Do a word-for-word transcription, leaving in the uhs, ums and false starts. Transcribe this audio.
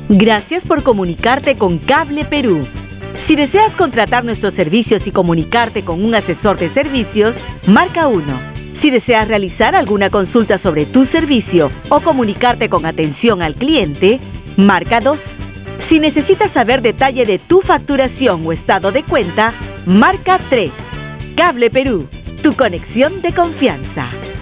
Gracias por comunicarte con Cable Perú. Si deseas contratar nuestros servicios y comunicarte con un asesor de servicios, marca uno. Si deseas realizar alguna consulta sobre tu servicio o comunicarte con atención al cliente, marca dos. Si necesitas saber detalle de tu facturación o estado de cuenta, marca tres. Cable Perú, tu conexión de confianza.